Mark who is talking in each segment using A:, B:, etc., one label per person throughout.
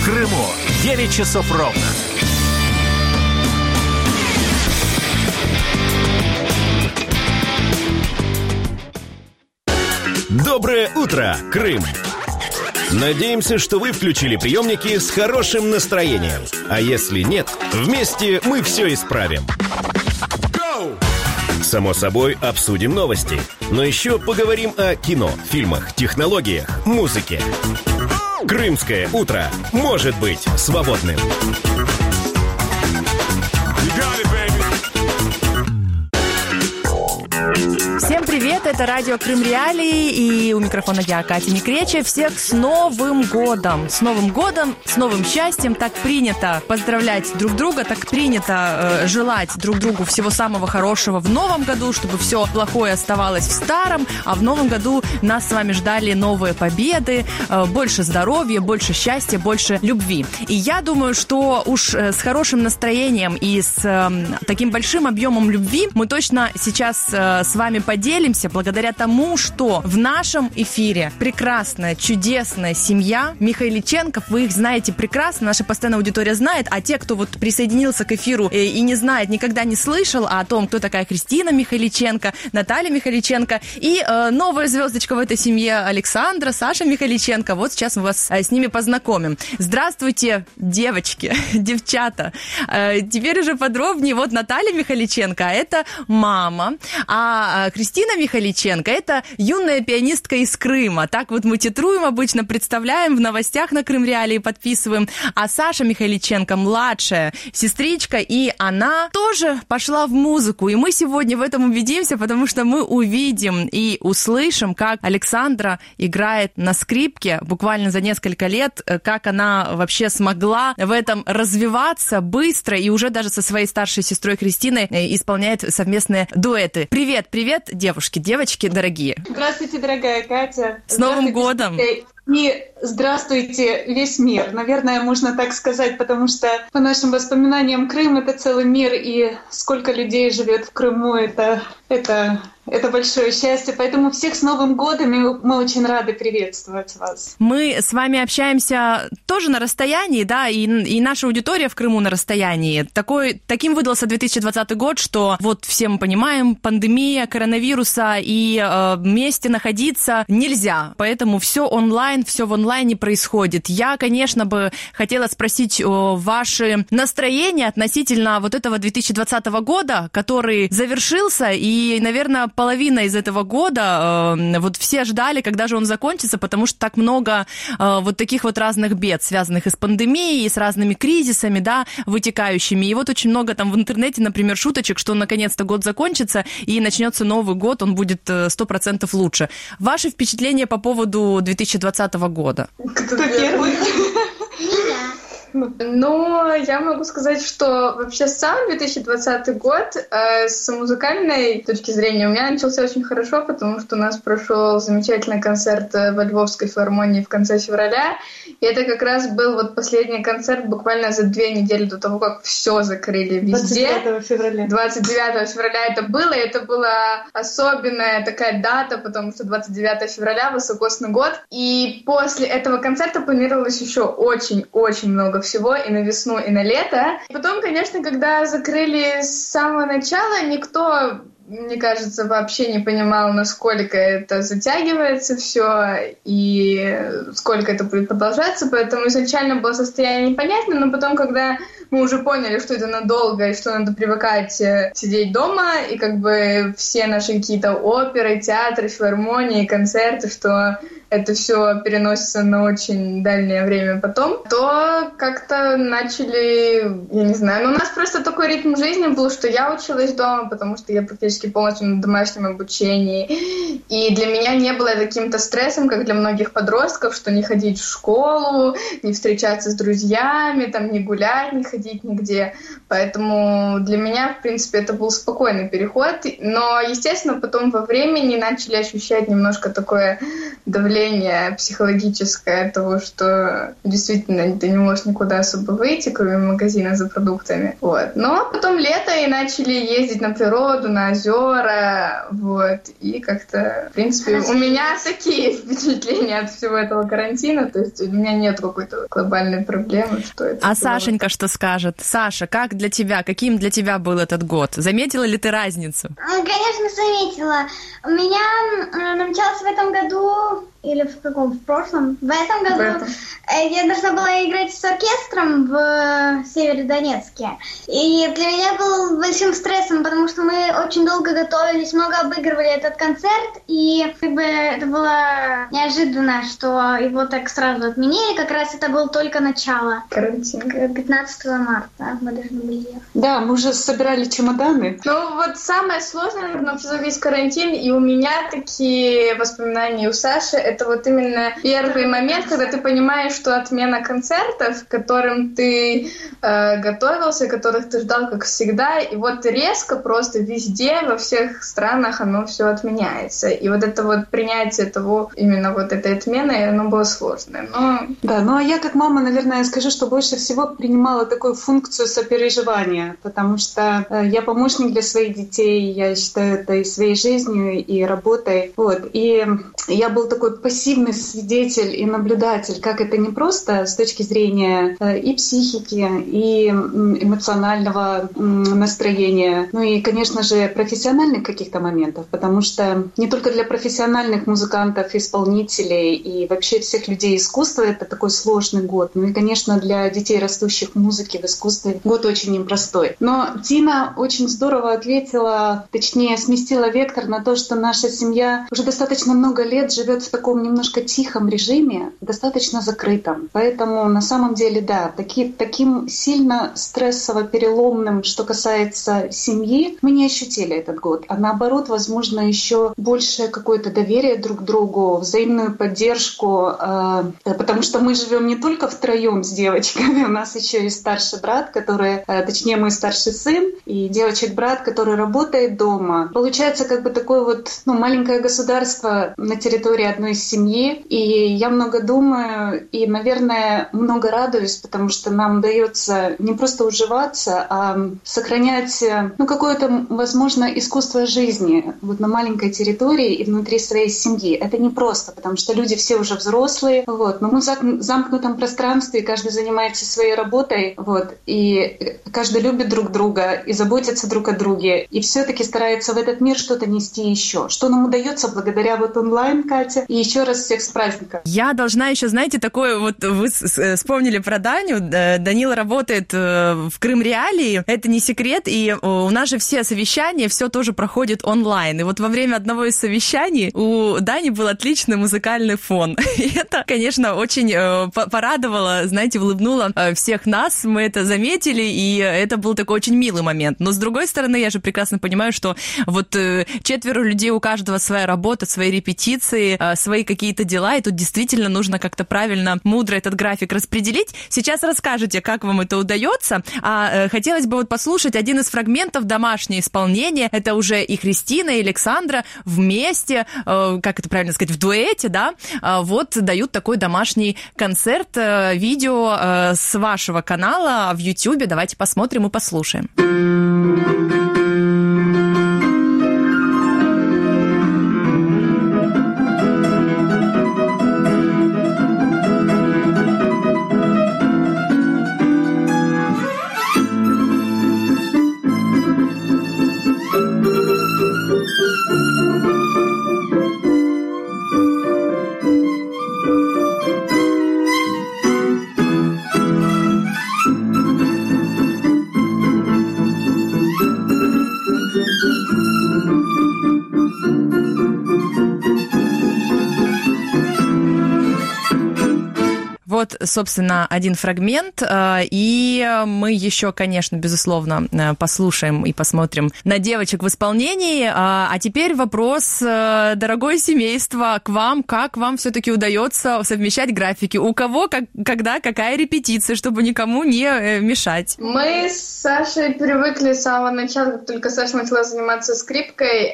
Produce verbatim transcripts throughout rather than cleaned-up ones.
A: Крыму девять часов ровно. Доброе утро, Крым! Надеемся, что вы включили приемники с хорошим настроением. А если нет, вместе мы все исправим. Само собой, обсудим новости. Но еще поговорим о кино, фильмах, технологиях, музыке. Крымское утро может быть свободным.
B: Всем привет, это радио Крым Реалии, и у микрофона я, Катя Микреча. Всех с Новым годом! С Новым годом, с новым счастьем. Так принято поздравлять друг друга, так принято э, желать друг другу всего самого хорошего в новом году, чтобы все плохое оставалось в старом, а в новом году нас с вами ждали новые победы, э, больше здоровья, больше счастья, больше любви. И я думаю, что уж э, с хорошим настроением и с э, таким большим объемом любви мы точно сейчас э, с вами поделимся благодаря тому, что в нашем эфире прекрасная, чудесная семья Михайличенков. Вы их знаете прекрасно, наша постоянная аудитория знает, а те, кто вот присоединился к эфиру и, и не знает, никогда не слышал о том, кто такая Кристина Михайличенко, Наталья Михайличенко и э, новая звездочка в этой семье Александра, Саша Михайличенко. Вот сейчас мы вас э, с ними познакомим. Здравствуйте, девочки, девчата. Э, теперь уже подробнее. Вот Наталья Михайличенко, это мама, а Кристина Михайличенко – это юная пианистка из Крыма. Так вот мы титруем обычно, представляем, в новостях на Крым Реалии подписываем. А Саша Михайличенко – младшая сестричка, и она тоже пошла в музыку. И мы сегодня в этом убедимся, потому что мы увидим и услышим, как Александра играет на скрипке буквально за несколько лет, как она вообще смогла в этом развиваться быстро и уже даже со своей старшей сестрой Кристиной исполняет совместные дуэты. Привет, привет, девушки, девочки дорогие.
C: Здравствуйте, дорогая Катя.
B: С Новым годом!
C: И здравствуйте, весь мир. Наверное, можно так сказать, потому что по нашим воспоминаниям Крым — это целый мир, и сколько людей живет в Крыму, это, это, это большое счастье. Поэтому всех с Новым годом, и мы очень рады приветствовать вас.
B: Мы с вами общаемся тоже на расстоянии, да, и, и наша аудитория в Крыму на расстоянии. Такой, таким выдался две тысячи двадцатый год, что вот все мы понимаем, пандемия коронавируса, и э, вместе находиться нельзя, поэтому все онлайн, все в онлайне происходит. Я, конечно, бы хотела спросить о, ваши настроения относительно вот этого две тысячи двадцатого года, который завершился, и, наверное, половина из этого года, э, вот все ждали, когда же он закончится, потому что так много э, вот таких вот разных бед, связанных и с пандемией, и с разными кризисами, да, вытекающими. И вот очень много там в интернете, например, шуточек, что наконец-то год закончится, и начнется Новый год, он будет сто процентов лучше. Ваши впечатления по поводу две тысячи двадцатого года?
C: Кто первый?
D: Ну, я могу сказать, что вообще сам две тысячи двадцатый год э, с музыкальной точки зрения у меня начался очень хорошо, потому что у нас прошел замечательный концерт во Львовской филармонии в конце февраля, и это как раз был вот последний концерт буквально за две недели до того, как все закрыли везде.
C: двадцать девятого февраля.
D: двадцать девятого февраля это было, и это была особенная такая дата, потому что двадцать девятого февраля высокосный год, и после этого концерта планировалось еще очень-очень много всего и на весну, и на лето. Потом, конечно, когда закрыли с самого начала, никто, мне кажется, вообще не понимал, насколько это затягивается все и сколько это будет продолжаться, поэтому изначально было состояние непонятное, но потом, когда мы уже поняли, что это надолго и что надо привыкать сидеть дома, и как бы все наши какие-то оперы, театры, филармонии, концерты, что это все переносится на очень дальнее время потом, то как-то начали, я не знаю, но у нас просто такой ритм жизни был, что я училась дома, потому что я практически полностью на домашнем обучении, и для меня не было каким-то стрессом, как для многих подростков, что не ходить в школу, не встречаться с друзьями, там, не гулять, не ходить нигде, поэтому для меня, в принципе, это был спокойный переход, но, естественно, потом во времени начали ощущать немножко такое давление давление психологическое того, что действительно ты не можешь никуда особо выйти, кроме магазина за продуктами. Вот. Но потом лето, и начали ездить на природу, на озера, вот, и как-то, в принципе, у меня такие впечатления от всего этого карантина, то есть у меня нет какой-то глобальной проблемы, что это...
B: А Сашенька вот... что скажет? Саша, как для тебя, каким для тебя был этот год? Заметила ли ты разницу?
E: Конечно, заметила. У меня намечался в этом году, или в каком, в прошлом? В этом году в этом. Я должна была играть с оркестром в Северодонецке. И для меня был большим стрессом, потому что мы очень долго готовились, много обыгрывали этот концерт, и как бы это было неожиданно, что его так сразу отменили. Как раз это было только начало.
D: Карантин.
E: пятнадцатого марта мы должны были ехать.
C: Да, мы уже собирали чемоданы.
D: Ну вот самое сложное, наверное, за весь карантин, и у меня такие воспоминания, у Саши, это вот именно первый момент, когда ты понимаешь, что отмена концертов, к которым ты э, готовился, которых ты ждал, как всегда, и вот резко просто везде, во всех странах оно все отменяется. И вот это вот принятие того, именно вот этой отмены, оно было сложное. Но...
C: Да, ну а я как мама, наверное, скажу, что больше всего принимала такую функцию сопереживания, потому что э, я помощник для своих детей, я считаю это и своей жизнью, и работой. Вот. И я был такой пассивный свидетель и наблюдатель, как это не просто с точки зрения и психики, и эмоционального настроения, ну и, конечно же, профессиональных каких-то моментов, потому что не только для профессиональных музыкантов, исполнителей и вообще всех людей искусства это такой сложный год, ну и, конечно, для детей, растущих в музыке, в искусстве, год очень непростой. Но Тина очень здорово ответила, точнее, сместила вектор на то, что наша семья уже достаточно много лет живет в таком немножко тихом режиме, достаточно закрытом. Поэтому на самом деле, да, таки, таким сильно стрессово-переломным, что касается семьи, мы не ощутили этот год. А наоборот, возможно, еще больше какое-то доверие друг к другу, взаимную поддержку, э, потому что мы живем не только втроем с девочками, у нас еще и старший брат, который, э, точнее, мой старший сын, и девочек-брат, который работает дома. Получается как бы такое вот ну, маленькое государство на территории одной семьи, и я много думаю и, наверное, много радуюсь, потому что нам удается не просто уживаться, а сохранять ну, какое-то, возможно, искусство жизни вот на маленькой территории и внутри своей семьи. Это не просто, потому что люди все уже взрослые, вот, но мы в замкнутом пространстве, каждый занимается своей работой, вот, и каждый любит друг друга и заботится друг о друге, и все-таки старается в этот мир что-то нести еще, что нам удается благодаря вот онлайн, Катя, и еще раз всех с праздником.
B: Я должна еще, знаете, такое вот, вы вспомнили про Даню, Данила работает в Крым Реалии, это не секрет, и у нас же все совещания, все тоже проходит онлайн, и вот во время одного из совещаний у Дани был отличный музыкальный фон, и это, конечно, очень порадовало, знаете, улыбнуло всех нас, мы это заметили, и это был такой очень милый момент, но с другой стороны, я же прекрасно понимаю, что вот четверо людей, у каждого своя работа, свои репетиции, свои какие-то дела, и тут действительно нужно как-то правильно, мудро этот график распределить. Сейчас расскажете, как вам это удается, а э, хотелось бы вот послушать один из фрагментов «Домашнее исполнение». Это уже и Кристина, и Александра вместе, э, как это правильно сказать, в дуэте, да, э, вот дают такой домашний концерт, э, видео э, с вашего канала в Ютьюбе. Давайте посмотрим и послушаем. собственно, один фрагмент, и мы еще, конечно, безусловно, послушаем и посмотрим на девочек в исполнении. А теперь вопрос, дорогое семейство, к вам. Как вам все-таки удается совмещать графики? У кого, как, когда, какая репетиция, чтобы никому не мешать?
D: Мы с Сашей привыкли с самого начала, как только Саша начала заниматься скрипкой,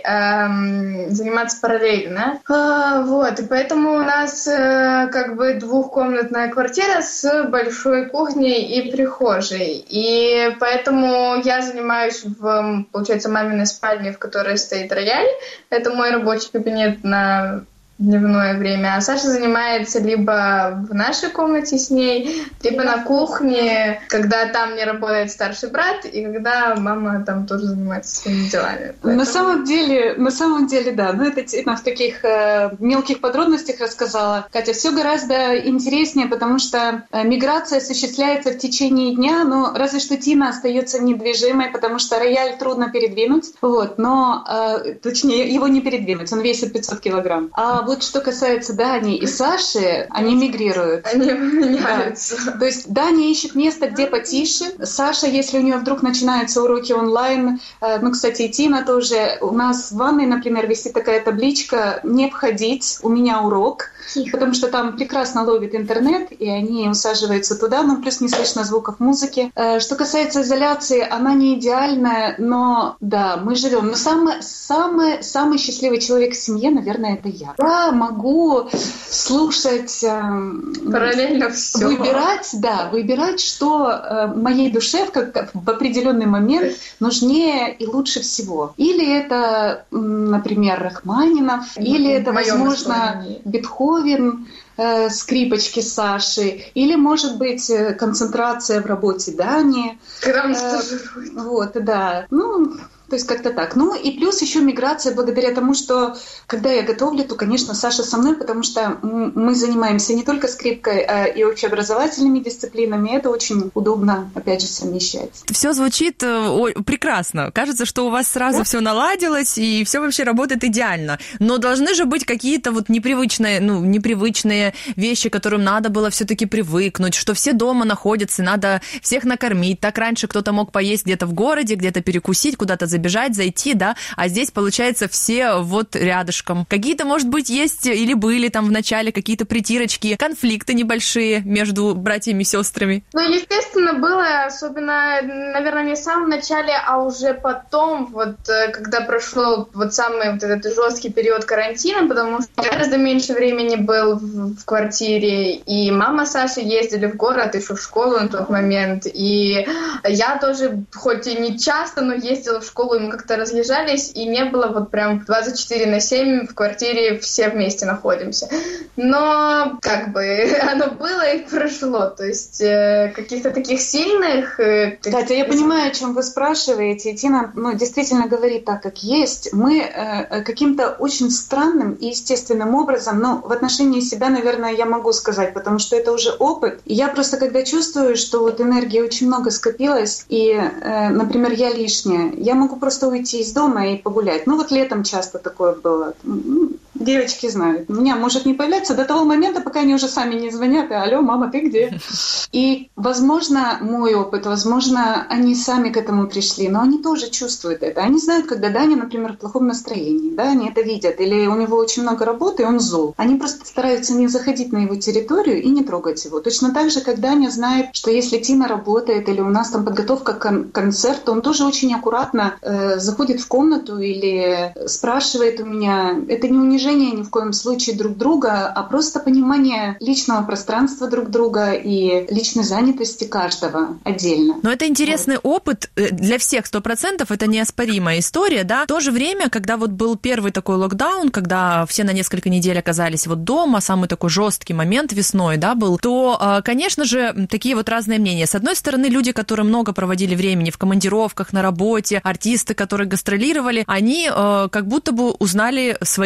D: эм, заниматься параллельно. А, вот, и поэтому у нас э, как бы двухкомнатная квартира с большой кухней и прихожей. И поэтому я занимаюсь в, получается, маминой спальне, в которой стоит рояль. Это мой рабочий кабинет на дневное время, а Саша занимается либо в нашей комнате с ней, либо на кухне, когда там не работает старший брат, и когда мама там тоже занимается своими делами.
C: Поэтому... На самом деле, на самом деле, да, ну это Тина в таких э, мелких подробностях рассказала. Катя, все гораздо интереснее, потому что э, миграция осуществляется в течение дня, но разве что Тина остается недвижимой, потому что рояль трудно передвинуть, вот, но, э, точнее, его не передвинуть, он весит пятьсот килограмм. А вот что касается Дани и Саши, они мигрируют.
D: Они меняются.
C: Да. То есть Даня ищет место, где потише. Саша, если у нее вдруг начинаются уроки онлайн, ну, кстати, и Тина тоже, у нас в ванной, например, висит такая табличка «Не входить, у меня урок», потому что там прекрасно ловит интернет, и они усаживаются туда, но плюс не слышно звуков музыки. Что касается изоляции, она не идеальная, но да, мы живем. Но самый, самый, самый счастливый человек в семье, наверное, это я. Я могу слушать...
D: Параллельно все.
C: Выбирать, да, выбирать, что моей душе в, как, в определенный момент нужнее и лучше всего. Или это, например, Рахманинов, mm-hmm. или это, возможно, Бетховен, э, скрипочки Саши, или, может быть, концентрация в работе Дани.
D: Когда он
C: э,
D: стажирует.
C: Вот, да. Ну... То есть как-то так. Ну и плюс еще миграция благодаря тому, что когда я готовлю, то, конечно, Саша со мной, потому что мы занимаемся не только скрипкой, а и общеобразовательными дисциплинами. Это очень удобно, опять же, совмещать.
B: Все звучит о, прекрасно. Кажется, что у вас сразу да? все наладилось, и все вообще работает идеально. Но должны же быть какие-то вот непривычные, ну, непривычные вещи, к которым надо было все-таки привыкнуть, что все дома находятся, надо всех накормить. Так раньше кто-то мог поесть где-то в городе, где-то перекусить, куда-то забежать, зайти, да, а здесь, получается, все вот рядышком. Какие-то, может быть, есть или были там в начале какие-то притирочки, конфликты небольшие между братьями и сестрами?
D: Ну, естественно, было, особенно, наверное, не в самом начале, а уже потом, вот, когда прошел вот самый вот этот жесткий период карантина, потому что гораздо меньше времени был в, в квартире, и мама Саши ездили в город, еще в школу на тот момент, и я тоже, хоть и не часто, но ездила в школу, и мы как-то разъезжались, и не было вот прям двадцать четыре на семь в квартире все вместе находимся. Но как бы оно было и прошло, то есть э, каких-то таких сильных... Э,
C: Катя, я понимаю, о чем вы спрашиваете, и Тина ну, действительно говорит так, как есть. Мы э, каким-то очень странным и естественным образом, ну, в отношении себя, наверное, я могу сказать, потому что это уже опыт. И я просто, когда чувствую, что вот энергии очень много скопилось, и, э, например, я лишняя, я могу просто уйти из дома и погулять. Ну вот летом часто такое было. Девочки знают. У меня может не появляться до того момента, пока они уже сами не звонят. И, алло, мама, ты где? И, возможно, мой опыт, возможно, они сами к этому пришли, но они тоже чувствуют это. Они знают, когда Даня, например, в плохом настроении. Да, они это видят. Или у него очень много работы, и он зол. Они просто стараются не заходить на его территорию и не трогать его. Точно так же, как Даня знает, что если Тина работает или у нас там подготовка к концерту, он тоже очень аккуратно э, заходит в комнату или спрашивает у меня. Это не унижение ни в коем случае друг друга, а просто понимание личного пространства друг друга и личной занятости каждого отдельно.
B: Но это интересный вот. опыт для всех, сто процентов, это неоспоримая история, да. В то же время, когда вот был первый такой локдаун, когда все на несколько недель оказались вот дома, самый такой жесткий момент весной, да, был, то, конечно же, такие вот разные мнения. С одной стороны, люди, которые много проводили времени в командировках, на работе, артисты, которые гастролировали, они как будто бы узнали своих детей,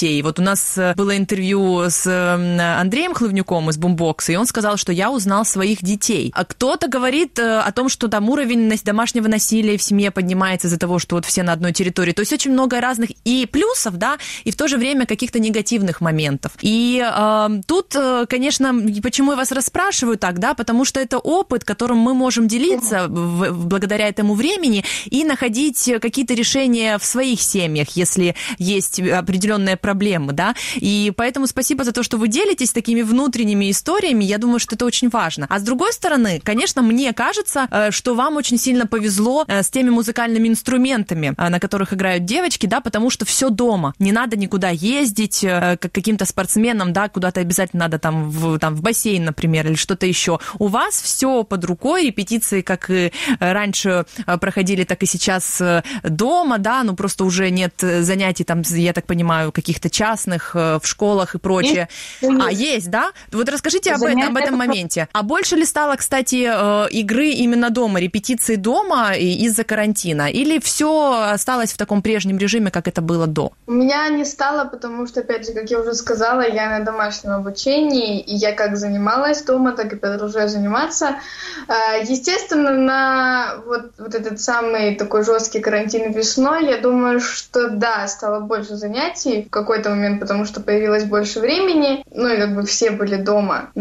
B: детей. Вот у нас было интервью с Андреем Хлывнюком из Бумбокса, и он сказал, что я узнал своих детей. А кто-то говорит о том, что там уровень домашнего насилия в семье поднимается из-за того, что вот все на одной территории. То есть очень много разных и плюсов, да, и в то же время каких-то негативных моментов. И э, тут, конечно, почему я вас расспрашиваю так, да, потому что это опыт, которым мы можем делиться в, в, благодаря этому времени и находить какие-то решения в своих семьях, если есть определенные проблемы, да. И поэтому спасибо за то, что вы делитесь такими внутренними историями. Я думаю, что это очень важно. А с другой стороны, конечно, мне кажется, что вам очень сильно повезло с теми музыкальными инструментами, на которых играют девочки, да, потому что все дома. Не надо никуда ездить, как каким-то спортсменам, да, куда-то обязательно надо там в, там в бассейн, например, или что-то еще. У вас все под рукой, репетиции, как и раньше проходили, так и сейчас дома, да, ну просто уже нет занятий там, я так понимаю, каких-то частных в школах и прочее. Есть, а, есть, да? Вот расскажите об, об этом моменте. А больше ли стало, кстати, игры именно дома, репетиции дома из-за карантина? Или все осталось в таком прежнем режиме, как это было до?
D: У меня не стало, потому что, опять же, как я уже сказала, я на домашнем обучении, и я как занималась дома, так и продолжаю заниматься. Естественно, на вот, вот этот самый такой жесткий карантин весной, я думаю, что да, стало больше занятий в какой-то момент, потому что появилось больше времени, ну и как бы все были дома.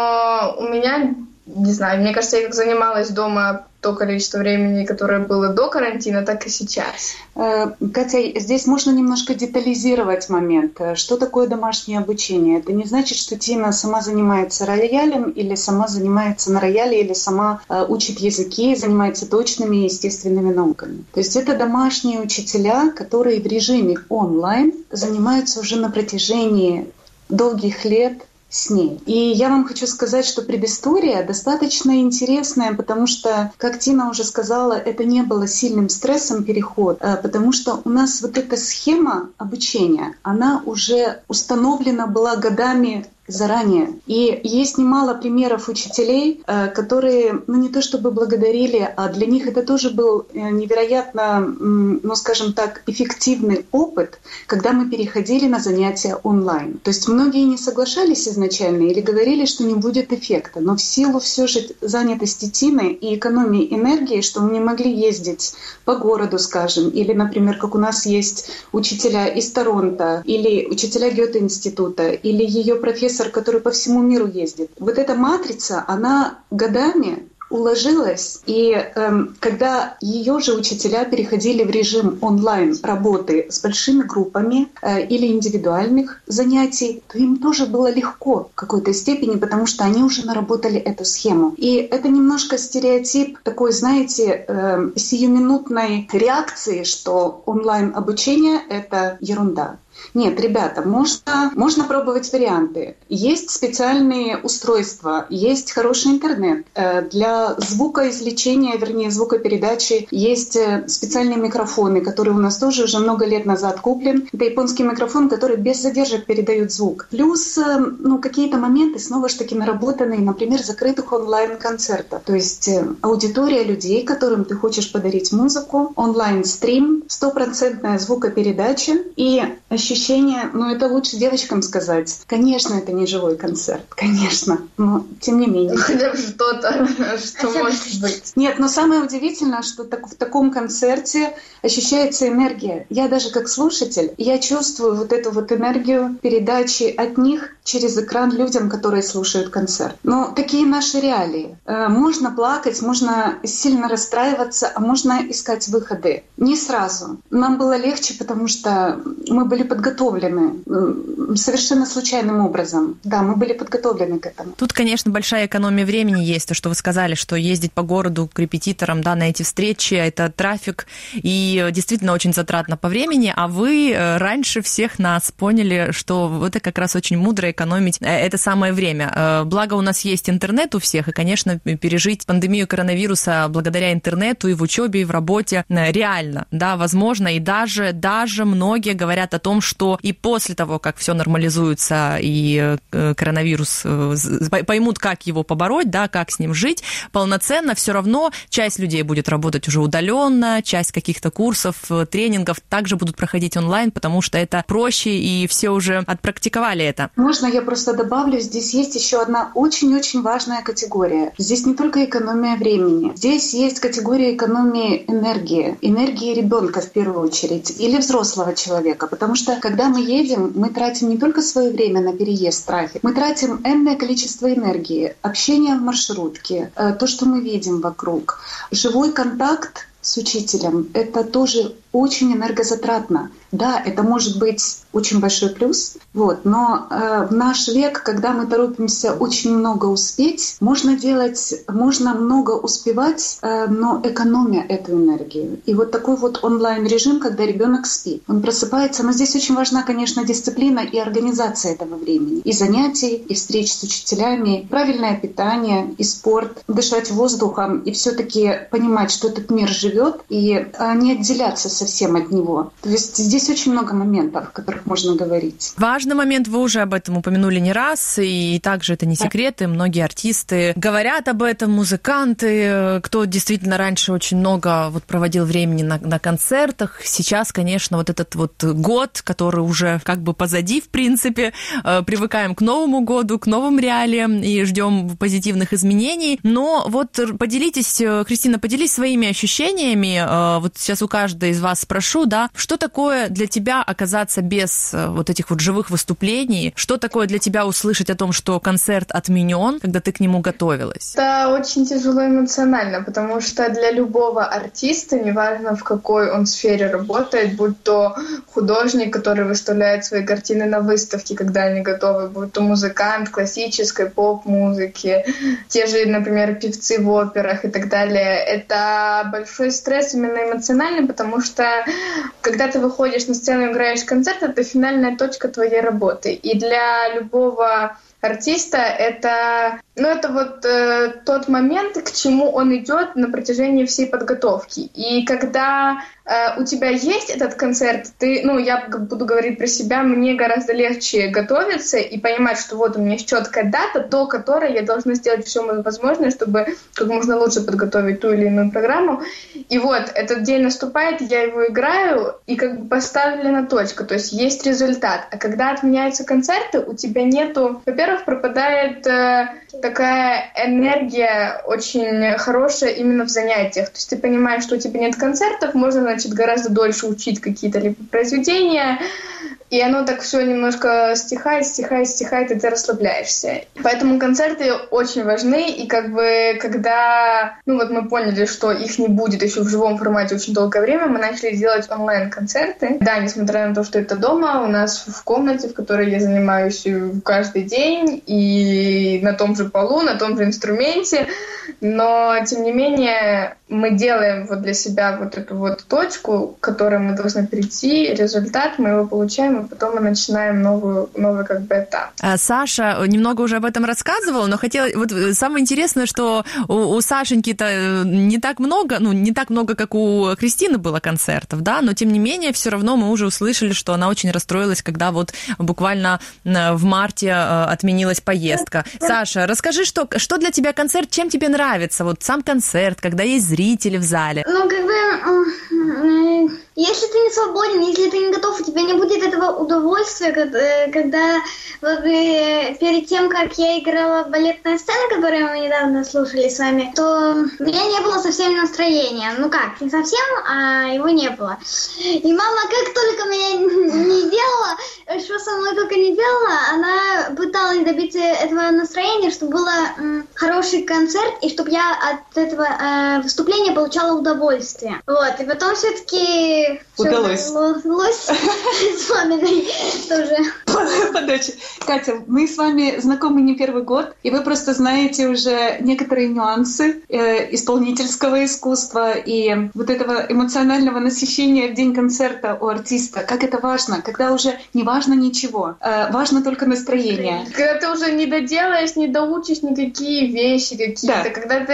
D: Но у меня, не знаю, мне кажется, я как занималась дома то количество времени, которое было до карантина, так и сейчас.
C: Катя, здесь можно немножко детализировать момент. Что такое домашнее обучение? Это не значит, что Тина сама занимается роялем, или сама занимается на рояле, или сама учит языки, занимается точными и естественными науками. То есть это домашние учителя, которые в режиме онлайн занимаются уже на протяжении долгих лет с ней. И я вам хочу сказать, что предыстория достаточно интересная, потому что, как Тина уже сказала, это не было сильным стрессом переход, потому что у нас вот эта схема обучения, она уже установлена была годами заранее. И есть немало примеров учителей, которые, ну не то чтобы благодарили, а для них это тоже был невероятно, ну скажем так, эффективный опыт, когда мы переходили на занятия онлайн. То есть многие не соглашались изначально или говорили, что не будет эффекта, но в силу все же занятости Тины и экономии энергии, что мы не могли ездить по городу, скажем, или, например, как у нас есть учителя из Торонто, или учителя Гёте-института, или ее профессор, который по всему миру ездит. Вот эта матрица, она годами уложилась, и э, когда ее же учителя переходили в режим онлайн работы с большими группами э, или индивидуальных занятий, то им тоже было легко в какой-то степени, потому что они уже наработали эту схему. И это немножко стереотип такой, знаете, э, сиюминутной реакции, что онлайн-обучение — это ерунда. Нет, ребята, можно, можно пробовать варианты. Есть специальные устройства, есть хороший интернет. Для звукоизвлечения, вернее, звукопередачи есть специальные микрофоны, которые у нас тоже уже много лет назад куплен. Это японский микрофон, который без задержек передает звук. Плюс ну, какие-то моменты снова же таки наработанные, например, закрытых онлайн-концертов. То есть аудитория людей, которым ты хочешь подарить музыку, онлайн-стрим, стопроцентная звукопередача и ощущение, ну это лучше девочкам сказать. Конечно, это не живой концерт, конечно, но тем не менее.
D: Хотя бы что-то, что может быть.
C: Нет, но самое удивительное, что так, в таком концерте ощущается энергия. Я даже как слушатель, я чувствую вот эту вот энергию передачи от них через экран людям, которые слушают концерт. Но такие наши реалии. Можно плакать, можно сильно расстраиваться, а можно искать выходы. Не сразу. Нам было легче, потому что мы были подготовлены совершенно случайным образом. Да, мы были подготовлены к этому.
B: Тут, конечно, большая экономия времени есть, то, что вы сказали, что ездить по городу к репетиторам, да, на эти встречи, это трафик, и действительно очень затратно по времени, а вы раньше всех нас поняли, что это как раз очень мудро экономить это самое время. Благо у нас есть интернет у всех, и, конечно, пережить пандемию коронавируса благодаря интернету и в учебе, и в работе реально, да, возможно, и даже, даже многие говорят о том, что и после того, как все нормализуется и коронавирус поймут, как его побороть, да, как с ним жить полноценно, все равно часть людей будет работать уже удаленно, часть каких-то курсов, тренингов также будут проходить онлайн, потому что это проще, и все уже отпрактиковали это.
C: Можно я просто добавлю, здесь есть еще одна очень-очень важная категория. Здесь не только экономия времени, здесь есть категория экономии энергии, энергии ребенка в первую очередь, или взрослого человека, потому что когда мы едем, мы тратим не только свое время на переезд, трафик, мы тратим энное количество энергии, общение в маршрутке, то, что мы видим вокруг, живой контакт с учителем, это тоже очень энергозатратно. Да, это может быть очень большой плюс, вот, но э, в наш век, когда мы торопимся очень много успеть, можно делать, можно много успевать, э, но экономя эту энергию. И вот такой вот онлайн-режим, когда ребенок спит, он просыпается, но здесь очень важна, конечно, дисциплина и организация этого времени, и занятий, и встреч с учителями, правильное питание, и спорт, дышать воздухом, и все-таки понимать, что этот мир живет, и э, не отделяться совсем от него. То есть здесь очень много моментов, о которых можно говорить.
B: Важный момент, вы уже об этом упомянули не раз, и также это не секрет, и многие артисты говорят об этом, музыканты, кто действительно раньше очень много вот проводил времени на, на концертах. Сейчас, конечно, вот этот вот год, который уже как бы позади, в принципе, привыкаем к Новому году, к новым реалиям и ждем позитивных изменений. Но вот поделитесь, Кристина, поделись своими ощущениями. Вот сейчас у каждой из вас спрошу, да, что такое для тебя оказаться без вот этих вот живых выступлений? Что такое для тебя услышать о том, что концерт отменен, когда ты к нему готовилась?
D: Это очень тяжело эмоционально, потому что для любого артиста, неважно в какой он сфере работает, будь то художник, который выставляет свои картины на выставке, когда они готовы, будь то музыкант классической поп-музыки, те же, например, певцы в операх и так далее, это большой стресс именно эмоциональный, потому что когда ты выходишь на сцену и играешь концерт, это финальная точка твоей работы. И для любого артиста это, ну, это вот э, тот момент, к чему он идет на протяжении всей подготовки. И когда э, у тебя есть этот концерт, ты, ну, я буду говорить про себя, мне гораздо легче готовиться и понимать, что вот у меня есть четкая дата, до которой я должна сделать все возможное, чтобы как можно лучше подготовить ту или иную программу. И вот этот день наступает, я его играю, и как бы поставлена точка, то есть есть результат. А когда отменяются концерты, у тебя нету, во-первых, пропадает э, такая энергия очень хорошая именно в занятиях. То есть ты понимаешь, что у тебя нет концертов, можно, значит, гораздо дольше учить какие-то либо произведения, и оно так все немножко стихает, стихает, стихает, и ты расслабляешься. Поэтому концерты очень важны, и как бы когда, ну вот мы поняли, что их не будет еще в живом формате очень долгое время, мы начали делать онлайн-концерты. Да, несмотря на то, что это дома, у нас в комнате, в которой я занимаюсь каждый день, и на том же полу, на том же инструменте, но тем не менее мы делаем вот для себя вот эту вот точку, к которой мы должны прийти, результат, мы его получаем, и потом мы начинаем новую, новый как бы этап.
B: А Саша немного уже об этом рассказывала, но хотела, вот самое интересное, что у, у Сашеньки-то не так много, ну, не так много, как у Кристины было концертов, да, но тем не менее, все равно мы уже услышали, что она очень расстроилась, когда вот буквально в марте отменилась поездка. Саша, расскажи, что, что для тебя концерт, чем тебе нравится? Вот сам концерт, когда есть зрители в зале.
E: Ну, как бы, если ты не свободен, если ты не готов, у тебя не будет этого удовольствия, когда вот, перед тем, как я играла балетная сцена, которую мы недавно слушали с вами, то у меня не было совсем настроения. Ну как, не совсем, а его не было. И мама, как только меня не делала, что со мной только не делала, она пыталась добиться этого настроения, чтобы был хороший концерт, и чтобы я от этого э, выступления получала удовольствие. Вот, и потом все-таки
C: удалось.
E: Удалось с маминой тоже.
C: Подочь. Катя, мы с вами знакомы не первый год, и вы просто знаете уже некоторые нюансы э, исполнительского искусства и вот этого эмоционального насыщения в день концерта у артиста. Как это важно, когда уже не важно ничего, э, важно только настроение.
D: Когда ты уже не доделаешь, не доучишь никакие вещи какие-то, да. Когда ты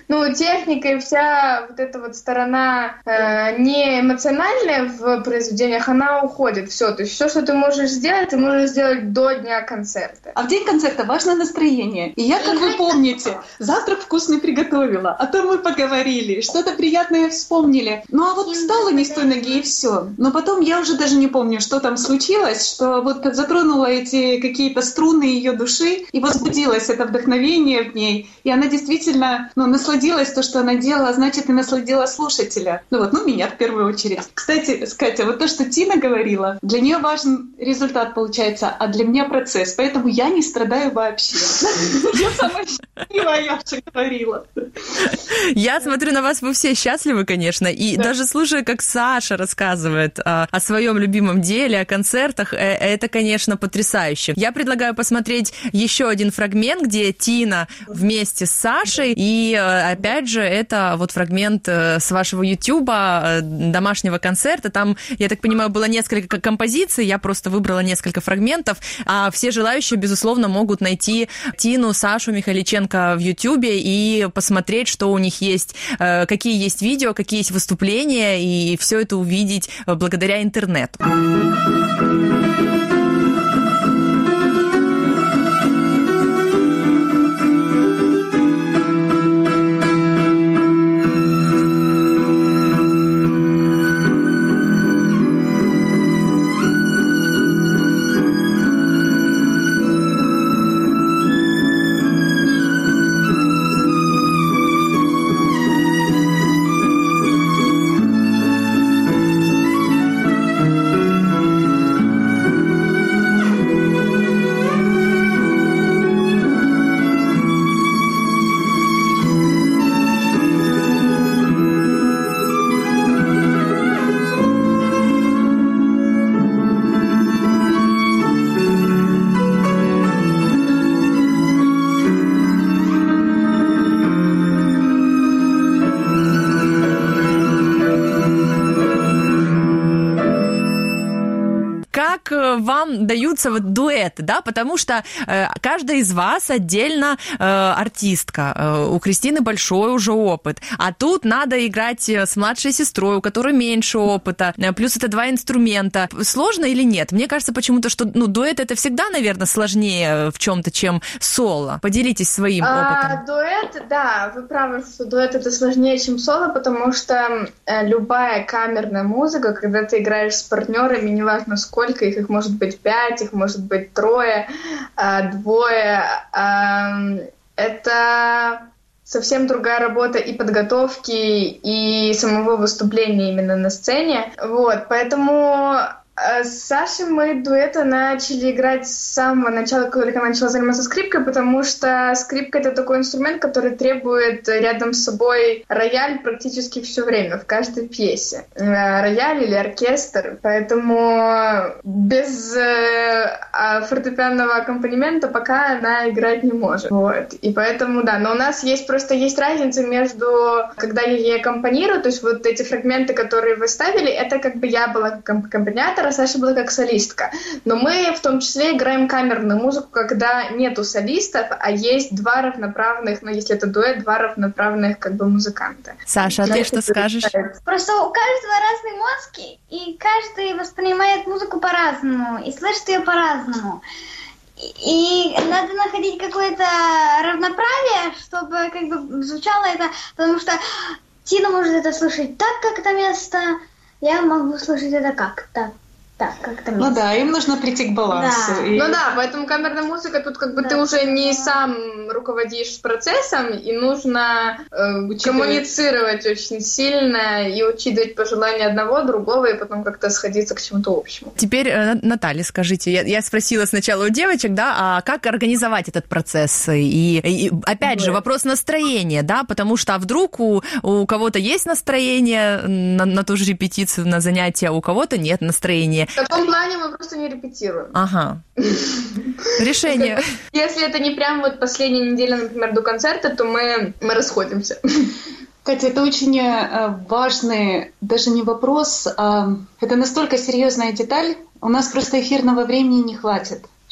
D: ну, техника и вся вот эта вот сторона э, не эмоциональная в произведениях, она уходит. Все, то есть все, что ты можешь сделать, ты можешь сделать до дня концерта.
C: А в день концерта важно настроение. И я, как вы помните, завтрак вкусный приготовила, а то мы поговорили, что-то приятное вспомнили. Ну, а вот встала не с той ноги и все. Но потом я уже даже не помню, что там случилось, что вот затронула эти какие-то струны ее души, и возбудилось это вдохновение в ней. И она действительно, ну, насладилась то, что она делала, значит, и насладила слушателя. Ну вот, ну, меня в первую очередь. Кстати, Катя, вот то, что Тина говорила, для нее важен результат получается, а для меня процесс. Поэтому я не страдаю вообще. Я сама счастливая, я уже говорила.
B: Я смотрю на вас, вы все счастливы, конечно, и даже слушая, как Саша рассказывает о своем любимом деле, о концертах, это, конечно, потрясающе. Я предлагаю посмотреть еще один фрагмент, где Тина вместе с Сашей, и опять же, это вот фрагмент с вашего ютуба, домашнего концерта. Там, я так понимаю, было несколько композиций, я просто выбрала несколько фрагментов, а все желающие, безусловно, могут найти Тину, Сашу Михайличенко в ютубе и посмотреть, что у них есть, какие есть видео, какие есть выступления, и все это увидеть благодаря интернету. Вам даются вот дуэты, да, потому что э, каждая из вас отдельно э, артистка. Э, у Кристины большой уже опыт, а тут надо играть с младшей сестрой, у которой меньше опыта, плюс это два инструмента. Сложно или нет? Мне кажется почему-то, что ну, дуэт это всегда, наверное, сложнее в чем-то, чем соло. Поделитесь своим опытом.
D: А, дуэт, да, вы правы, что дуэт это сложнее, чем соло, потому что э, любая камерная музыка, когда ты играешь с партнерами, неважно сколько их, их может быть пять, их может быть трое, двое. Это совсем другая работа и подготовки, и самого выступления именно на сцене. Вот, поэтому с Сашей мы дуэты начали играть с самого начала, как только начала заниматься скрипкой, потому что скрипка — это такой инструмент, который требует рядом с собой рояль практически все время, в каждой пьесе. Рояль или оркестр, поэтому без фортепианного аккомпанемента пока она играть не может. Вот. И поэтому, да, но у нас есть просто есть разница между, когда я ей аккомпанирую, то есть вот эти фрагменты, которые вы ставили, это как бы я была как аккомпаниатор, а Саша была как солистка. Но мы в том числе играем камерную музыку, когда нету солистов, а есть два равноправных, ну если это дуэт, два равноправных как бы музыканта.
B: Саша, а ты что скажешь?
E: Просто у каждого разный мозг, и каждый воспринимает музыку по-разному, и слышит ее по-разному. И надо находить какое-то равноправие, чтобы как бы звучало это, потому что Тина может это слушать так, как это место, я могу слушать это как так. Так, как-то
C: ну да, им нужно прийти к балансу.
E: Да.
C: И...
D: Ну да, поэтому камерная музыка, тут как бы да. ты уже не сам руководишь процессом, и нужно э, коммуницировать очень сильно и учитывать пожелания одного, другого, и потом как-то сходиться к чему-то общему.
B: Теперь, Наталья, скажите, я, я спросила сначала у девочек, да, а как организовать этот процесс? И, и опять же, вопрос настроения, да, потому что а вдруг у, у кого-то есть настроение на, на ту же репетицию, на занятия, а у кого-то нет настроения.
D: В таком плане мы просто не репетируем.
B: Ага. Решение.
D: Если это не прям вот последняя неделя, например, до концерта, то мы, мы расходимся.
C: Катя, это очень важный, даже не вопрос, а это настолько серьезная деталь, у нас просто эфирного времени не хватит,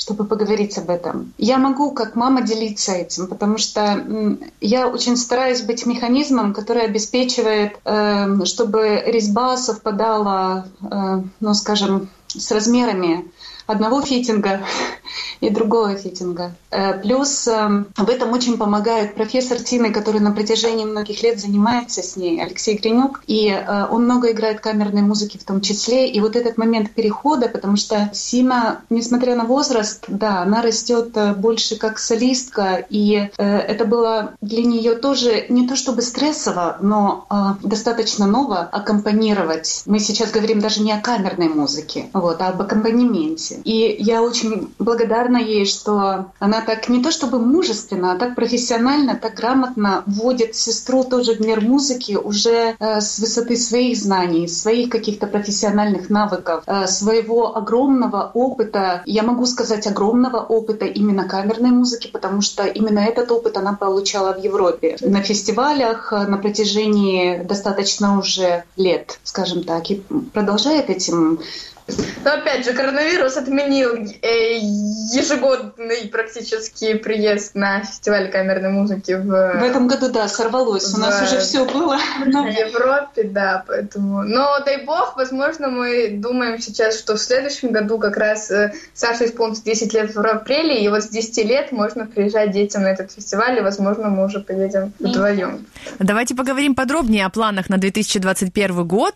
C: чтобы поговорить об этом. Я могу как мама делиться этим, потому что я очень стараюсь быть механизмом, который обеспечивает, чтобы резьба совпадала, ну, скажем, с размерами одного фитинга и другого фитинга. Плюс в этом очень помогает профессор Тины, который на протяжении многих лет занимается с ней, Алексей Гринюк, и он много играет камерной музыки в том числе. И вот этот момент перехода, потому что Сима, несмотря на возраст, да, она растет больше как солистка, и это было для нее тоже не то чтобы стрессово, но достаточно ново аккомпанировать. Мы сейчас говорим даже не о камерной музыке, вот, а об аккомпанементе. И я очень благодарна ей, что она так не то чтобы мужественно, а так профессионально, так грамотно вводит сестру тоже в мир музыки уже э, с высоты своих знаний, своих каких-то профессиональных навыков, э, своего огромного опыта. Я могу сказать огромного опыта именно камерной музыки, потому что именно этот опыт она получала в Европе на фестивалях на протяжении достаточно уже лет, скажем так, и продолжает этим.
D: Но опять же, коронавирус отменил э, ежегодный практически приезд на фестиваль камерной музыки в...
C: В этом году, да, сорвалось. В... У нас уже все было.
D: В Европе, да, поэтому... Но, дай бог, возможно, мы думаем сейчас, что в следующем году как раз Саше исполнится десять лет в апреле, и вот с десяти лет можно приезжать детям на этот фестиваль, и, возможно, мы уже поедем вдвоем.
B: Давайте поговорим подробнее о планах на две тысячи двадцать первый год.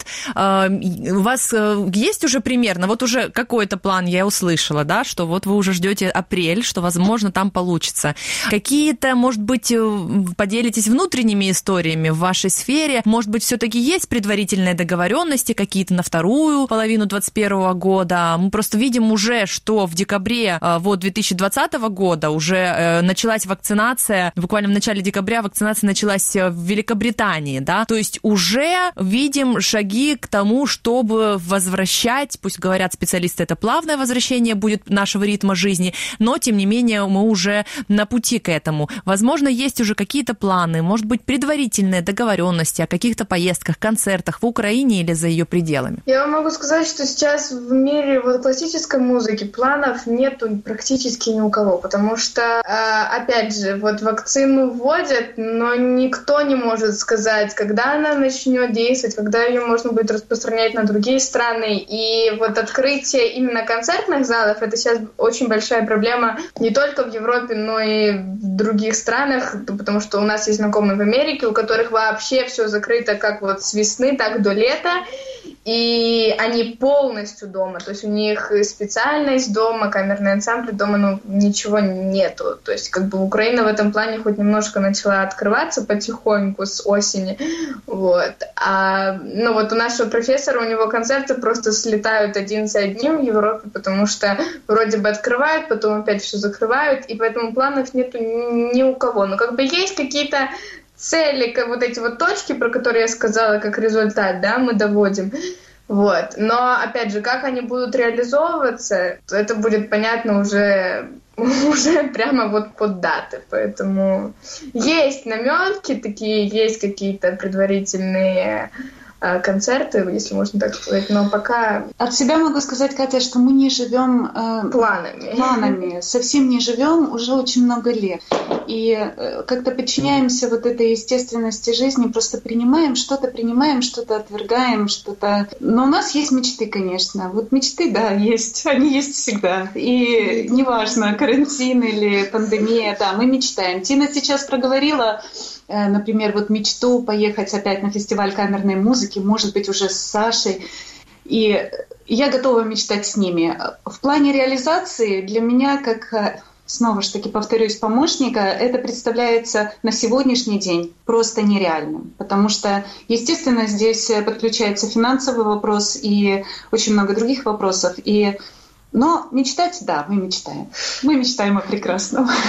B: У вас есть уже пример? Примерно, вот уже какой-то план я услышала, да, что вот вы уже ждете апрель, что, возможно, там получится. Какие-то, может быть, поделитесь внутренними историями в вашей сфере? Может быть, все-таки есть предварительные договоренности какие-то на вторую половину двадцать первого года? Мы просто видим уже, что в декабре вот, две тысячи двадцатого года уже началась вакцинация, буквально в начале декабря вакцинация началась в Великобритании, да, то есть уже видим шаги к тому, чтобы возвращать, пусть говорят специалисты, это плавное возвращение будет нашего ритма жизни, но, тем не менее, мы уже на пути к этому. Возможно, есть уже какие-то планы, может быть, предварительные договоренности о каких-то поездках, концертах в Украине или за ее пределами?
D: Я вам могу сказать, что сейчас в мире вот классической музыки планов нету практически ни у кого, потому что, опять же, вот вакцину вводят, но никто не может сказать, когда она начнет действовать, когда ее можно будет распространять на другие страны, и вот открытие именно концертных залов — это сейчас очень большая проблема не только в Европе, но и в других странах, потому что у нас есть знакомые в Америке, у которых вообще все закрыто как вот с весны, так до лета, и они полностью дома, то есть у них специальность дома, камерные ансамбли дома, ну, ничего нету, то есть как бы Украина в этом плане хоть немножко начала открываться потихоньку с осени, вот, а, ну вот у нашего профессора, у него концерты просто слетают один за одним в Европе, потому что вроде бы открывают, потом опять все закрывают, и поэтому планов нету ни у кого, но как бы есть какие-то цели, как вот эти вот точки, про которые я сказала, как результат, да, мы доводим. Вот. Но, опять же, как они будут реализовываться, это будет понятно уже, уже прямо вот под даты. Поэтому есть намётки такие, есть какие-то предварительные концерты, если можно так сказать, но пока...
C: От себя могу сказать, Катя, что мы не живем э,
D: планами.
C: планами, совсем не живем уже очень много лет. И э, как-то подчиняемся вот этой естественности жизни, просто принимаем что-то, принимаем что-то, отвергаем что-то. Но у нас есть мечты, конечно. Вот мечты, да, есть. Они есть всегда. И неважно, карантин или пандемия, да, мы мечтаем. Тина сейчас проговорила, например, вот мечту поехать опять на фестиваль камерной музыки, может быть, уже с Сашей. И я готова мечтать с ними. В плане реализации для меня, как, снова же таки повторюсь, помощника, это представляется на сегодняшний день просто нереальным. Потому что, естественно, здесь подключается финансовый вопрос и очень много других вопросов. И... Но мечтать, да, мы мечтаем. Мы мечтаем о прекрасном.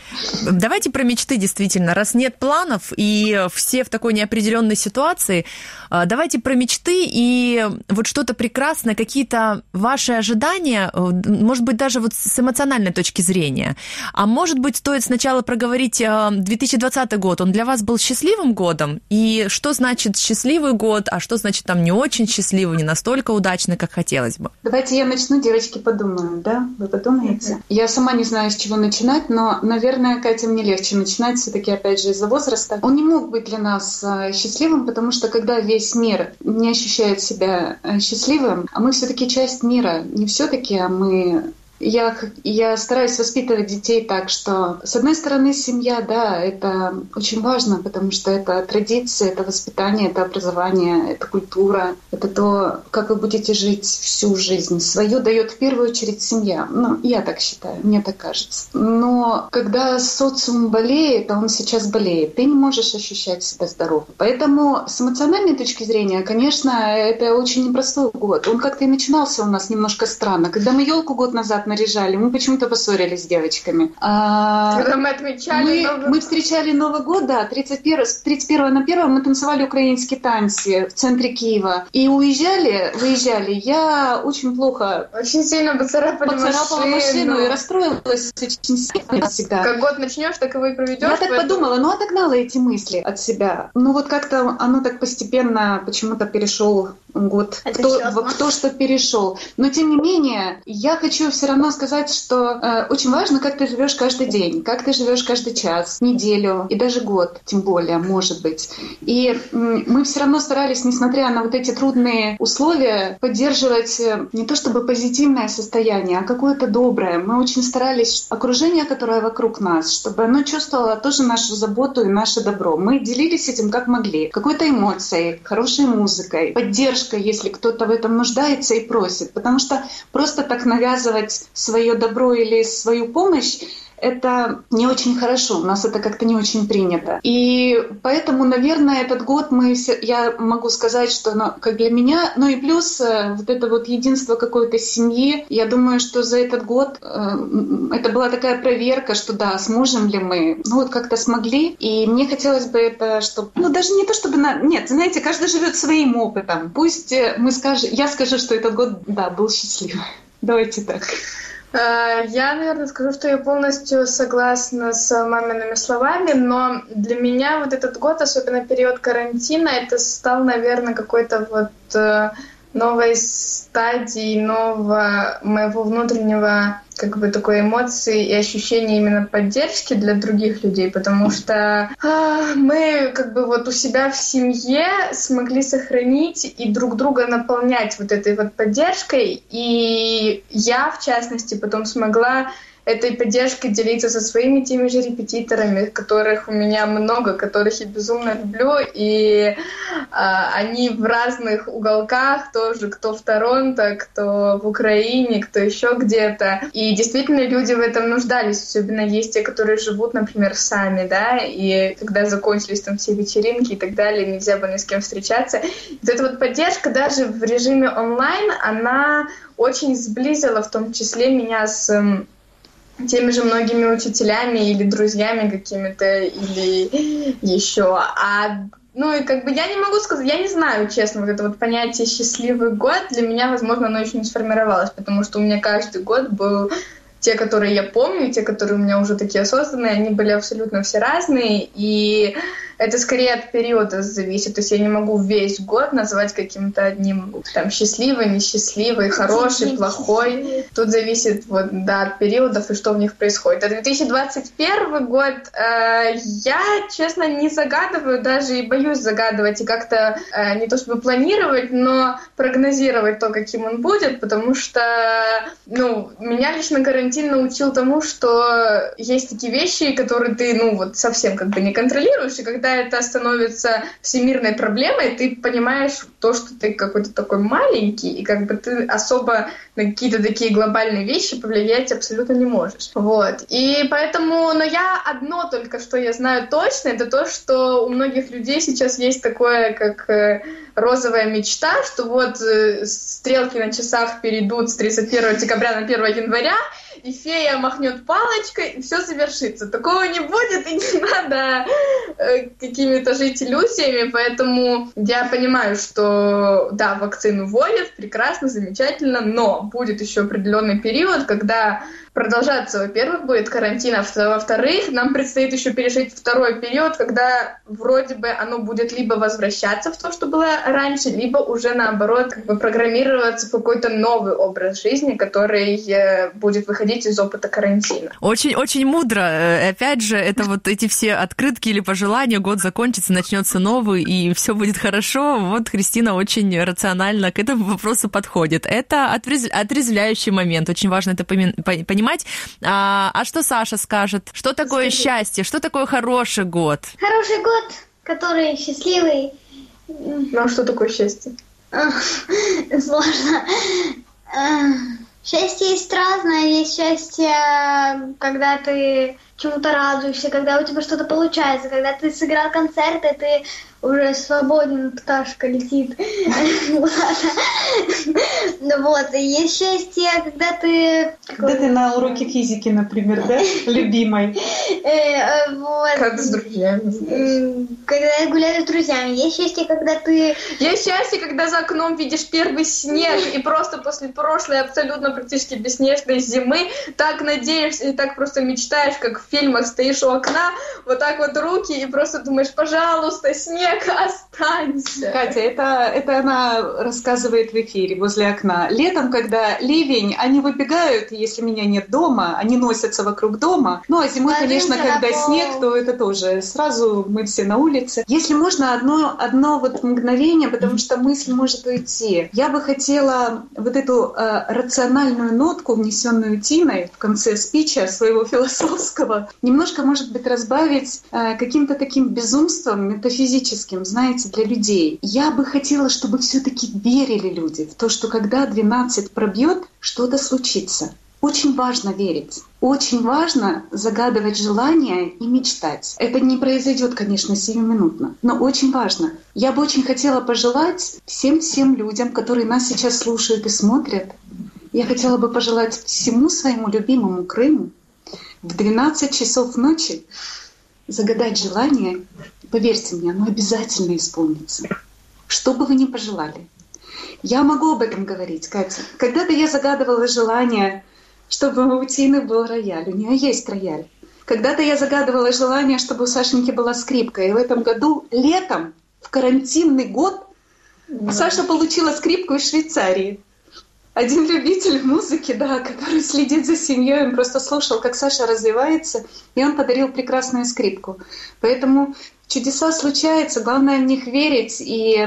B: Давайте про мечты действительно. Раз нет планов и все в такой неопределенной ситуации, давайте про мечты и вот что-то прекрасное, какие-то ваши ожидания, может быть, даже вот с эмоциональной точки зрения. А может быть, стоит сначала проговорить две тысячи двадцатый год. Он для вас был счастливым годом? И что значит счастливый год, а что значит там не очень счастливый, не настолько удачный, как хотелось бы?
C: Давайте я начну, девочки подумают, да? Вы подумаете? Mm-hmm. Я сама не знаю, с чего начинать, но, наверное, Катя, мне легче начинать все-таки, опять же, из-за возраста. Он не мог быть для нас счастливым, потому что когда весь мир не ощущает себя счастливым, а мы все-таки часть мира, не все-таки, а мы... Я, я стараюсь воспитывать детей так, что, с одной стороны, семья, да, это очень важно, потому что это традиция, это воспитание, это образование, это культура, это то, как вы будете жить всю жизнь. Свою дает в первую очередь семья. Ну, я так считаю, мне так кажется. Но когда социум болеет, а он сейчас болеет, ты не можешь ощущать себя здоровым. Поэтому с эмоциональной точки зрения, конечно, это очень непростой год. Он как-то и начинался у нас немножко странно. Когда мы елку год назад наряжали, мы почему-то поссорились с девочками. А,
D: Когда мы отмечали
C: мы,
D: Новый...
C: мы встречали Новый год, да, тридцать первого на первое мы танцевали украинские танцы в центре Киева. И уезжали, выезжали, я очень плохо...
D: Очень сильно поцарапали
C: поцарапала машину. машину и расстроилась очень сильно всегда.
D: Как год начнешь, так его и проведешь.
C: Я так поэтому... подумала, ну отогнала эти мысли от себя. Ну вот как-то оно так постепенно почему-то перешел год. Кто, кто что перешел. Но тем не менее, я хочу все равно сказать, что э, очень важно, как ты живешь каждый день, как ты живешь каждый час, неделю и даже год, тем более, может быть. И э, мы все равно старались, несмотря на вот эти трудные условия, поддерживать э, не то чтобы позитивное состояние, а какое-то доброе. Мы очень старались окружение, которое вокруг нас, чтобы оно чувствовало тоже нашу заботу и наше добро. Мы делились этим как могли. Какой-то эмоцией, хорошей музыкой, поддержкой, если кто-то в этом нуждается и просит. Потому что просто так навязывать свое добро или свою помощь, это не очень хорошо, у нас это как-то не очень принято. И поэтому, наверное, этот год мы, я могу сказать, что ну, как для меня, ну и плюс вот это вот единство какой-то семьи, я думаю, что за этот год э, это была такая проверка, что да, сможем ли мы, ну вот как-то смогли. И мне хотелось бы это, чтобы, ну даже не то, чтобы, на, нет, знаете, каждый живет своим опытом. Пусть мы скажем, я скажу, что этот год, да, был счастливый. Давайте так.
D: Я, наверное, скажу, что я полностью согласна с мамиными словами, но для меня вот этот год, особенно период карантина, это стал, наверное, какой-то вот новой стадией, нового моего внутреннего как бы такой эмоции и ощущения именно поддержки для других людей, потому что а, мы как бы вот у себя в семье смогли сохранить и друг друга наполнять вот этой вот поддержкой, и я, в частности, потом смогла этой поддержкой делиться со своими теми же репетиторами, которых у меня много, которых я безумно люблю, и а, они в разных уголках тоже, кто в Торонто, кто в Украине, кто еще где-то. И действительно люди в этом нуждались, особенно есть те, которые живут, например, сами, да, и когда закончились там все вечеринки и так далее, нельзя было ни с кем встречаться. И вот эта вот поддержка даже в режиме онлайн, она очень сблизила в том числе меня с теми же многими учителями или друзьями какими-то, или еще. А, ну, и как бы я не могу сказать, я не знаю, честно, вот это вот понятие «счастливый год», для меня, возможно, оно еще не сформировалось, потому что у меня каждый год был... Те, которые я помню, те, которые у меня уже такие осознанные, они были абсолютно все разные, и это скорее от периода зависит. То есть я не могу весь год назвать каким-то одним там счастливый, несчастливый, хороший, плохой. Тут зависит вот, да, от периодов и что в них происходит. А две тысячи двадцать первый год э, я, честно, не загадываю даже и боюсь загадывать и как-то э, не то чтобы планировать, но прогнозировать то, каким он будет, потому что, ну, меня лично карантин научил тому, что есть такие вещи, которые ты, ну, вот совсем как бы не контролируешь, и когда это становится всемирной проблемой, ты понимаешь то, что ты какой-то такой маленький, и как бы ты особо на какие-то такие глобальные вещи повлиять абсолютно не можешь. Вот. И поэтому, но я одно только, что я знаю точно, это то, что у многих людей сейчас есть такое, как розовая мечта, что вот стрелки на часах перейдут с тридцать первого декабря на первого января, и фея махнет палочкой, и все завершится. Такого не будет, и не надо э, какими-то жить иллюзиями, поэтому я понимаю, что да, вакцину вводят, прекрасно, замечательно, но будет еще определенный период, когда продолжаться, во-первых, будет карантин, а во-вторых, нам предстоит еще пережить второй период, когда вроде бы оно будет либо возвращаться в то, что было раньше, либо уже наоборот как бы программироваться в какой-то новый образ жизни, который э, будет выходить из опыта карантина.
B: Очень-очень мудро. Опять же, это вот эти все открытки или пожелания, год закончится, начнется новый, и все будет хорошо. Вот Христина очень рационально к этому вопросу подходит. Это отрезвляющий момент. Очень важно это понимать. А, а что Саша скажет? Что такое Скажи. счастье? Что такое хороший год?
E: Хороший год, который счастливый.
D: Ну, а что такое счастье?
E: Сложно. Счастье есть разное. Есть счастье, когда ты чему-то радуешься, когда у тебя что-то получается, когда ты сыграл концерт, и ты уже свободен, пташка летит. Ну вот, и есть счастье, когда ты...
C: Когда ты на уроке физики, например, да, любимой?
D: Когда с друзьями.
E: Когда я гуляю с друзьями. Есть счастье, когда ты...
D: Есть счастье, когда за окном видишь первый снег, и просто после прошлой абсолютно практически бесснежной зимы так надеешься и так просто мечтаешь, как в фильмах стоишь у окна, вот так вот руки, и просто думаешь, пожалуйста, снег, останься.
C: Катя, это, это она рассказывает в эфире возле окна. Летом, когда ливень, они выбегают, если меня нет дома, они носятся вокруг дома. Ну, а зимой, конечно, когда снег, то это тоже сразу мы все на улице. Если можно, одно, одно вот мгновение, потому что мысль может уйти. Я бы хотела вот эту э, рациональную нотку, внесенную Тиной в конце спича своего философского, немножко, может быть, разбавить э, каким-то таким безумством метафизическим, знаете, для людей. Я бы хотела, чтобы все-таки верили люди в то, что когда двенадцать пробьет, что-то случится. Очень важно верить. Очень важно загадывать желания и мечтать. Это не произойдет, конечно, сиюминутно, но очень важно. Я бы очень хотела пожелать всем-всем людям, которые нас сейчас слушают и смотрят, я хотела бы пожелать всему своему любимому Крыму в двенадцать часов ночи загадать желание. Поверьте мне, оно обязательно исполнится. Что бы вы ни пожелали. Я могу об этом говорить, Катя. Когда-то я загадывала желание, чтобы у Тины был рояль. У нее есть рояль. Когда-то я загадывала желание, чтобы у Сашеньки была скрипка. И в этом году, летом, в карантинный год, да. Саша получила скрипку из Швейцарии. Один любитель музыки, да, который следит за семьей, он просто слушал, как Саша развивается, и он подарил прекрасную скрипку. Поэтому чудеса случаются, главное в них верить. И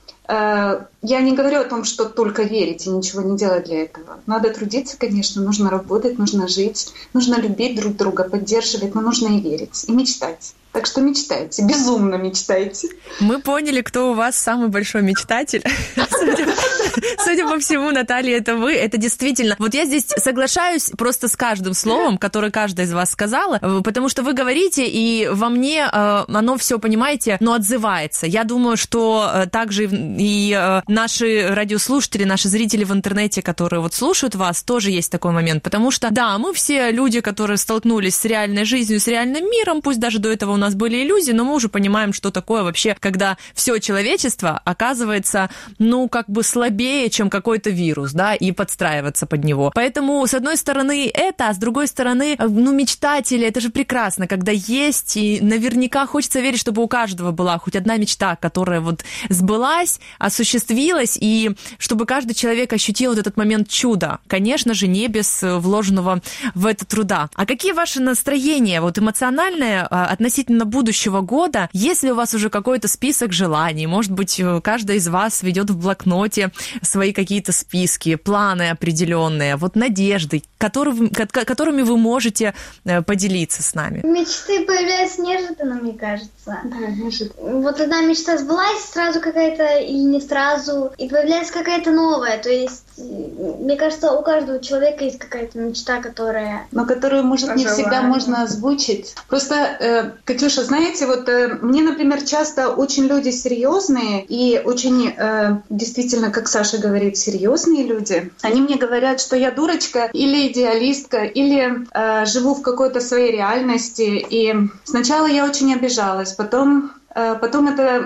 C: э, я не говорю о том, что только верить и ничего не делать для этого. Надо трудиться, конечно, нужно работать, нужно жить, нужно любить друг друга, поддерживать, но нужно и верить, и мечтать. Так что мечтайте, безумно мечтайте.
B: Мы поняли, кто у вас самый большой мечтатель. Судя, судя по всему, Наталья, это вы. Это действительно... Вот я здесь соглашаюсь просто с каждым словом, которое каждая из вас сказала, потому что вы говорите, и во мне э, оно все, понимаете, но отзывается. Я думаю, что э, также и э, наши радиослушатели, наши зрители в интернете, которые вот слушают вас, тоже есть такой момент. Потому что, да, мы все люди, которые столкнулись с реальной жизнью, с реальным миром, пусть даже до этого у нас были иллюзии, но мы уже понимаем, что такое вообще, когда все человечество оказывается, ну, как бы слабее, чем какой-то вирус, да, и подстраиваться под него. Поэтому, с одной стороны, это, а с другой стороны, ну, мечтатели, это же прекрасно, когда есть, и наверняка хочется верить, чтобы у каждого была хоть одна мечта, которая вот сбылась, осуществилась, и чтобы каждый человек ощутил вот этот момент чуда. Конечно же, не без вложенного в это труда. А какие ваши настроения, вот эмоциональные, относительно будущего года? Есть ли у вас уже какой-то список желаний? Может быть, каждый из вас ведет в блокноте свои какие-то списки, планы определенные, вот надежды, которыми, которыми вы можете поделиться с нами?
E: Мечты появляются неожиданно, мне кажется.
C: Да, неожиданно.
E: Вот одна мечта сбылась, сразу какая-то или не сразу, и появляется какая-то новая. То есть, мне кажется, у каждого человека есть какая-то мечта, которая...
C: Но которую, может, не всегда можно озвучить. Просто, э, Катюша, знаете, вот э, мне, например, часто очень люди серьезные и очень, э, действительно, как Саша говорит, серьезные люди. Они мне говорят, что я дурочка или идеалистка, или э, живу в какой-то своей реальности. И сначала я очень обижалась, потом... Потом это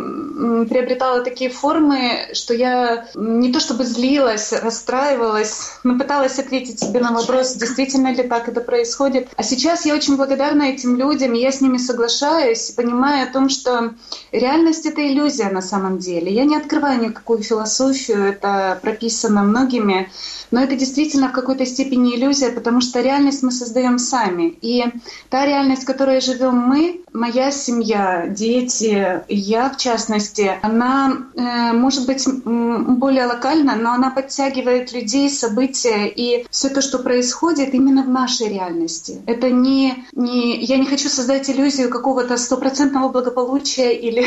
C: приобретало такие формы, что я не то чтобы злилась, расстраивалась, но пыталась ответить себе на вопрос, действительно ли так это происходит. А сейчас я очень благодарна этим людям, и я с ними соглашаюсь, понимая о том, что реальность — это иллюзия на самом деле. Я не открываю никакую философию, это прописано многими, но это действительно в какой-то степени иллюзия, потому что реальность мы создаем сами. И та реальность, в которой живем мы, моя семья, дети, я в частности, она э, может быть более локальна, но она подтягивает людей, события и все то, что происходит именно в нашей реальности. Это не, не я не хочу создать иллюзию какого-то стопроцентного благополучия или,